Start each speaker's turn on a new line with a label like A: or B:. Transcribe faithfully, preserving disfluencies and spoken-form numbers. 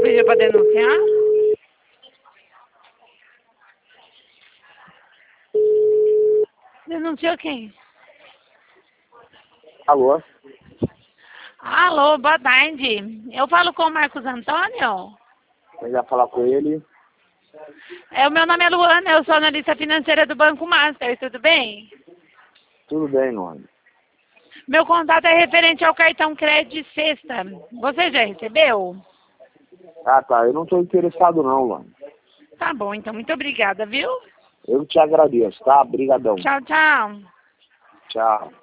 A: pediu pra denunciar? Denunciou quem?
B: Alô?
A: Alô, boa tarde. Eu falo com o Marcos Antônio?
B: Eu ia falar com ele.
A: É, o meu nome é Luana, eu sou analista financeira do Banco Master, tudo bem?
B: Tudo bem, Luana.
A: Meu contato é referente ao cartão crédito sexta. Você já recebeu?
B: Ah, tá. Eu não estou interessado não, Luana.
A: Tá bom, então muito obrigada, viu?
B: Eu te agradeço, tá? Obrigadão.
A: Tchau, tchau.
B: Tchau.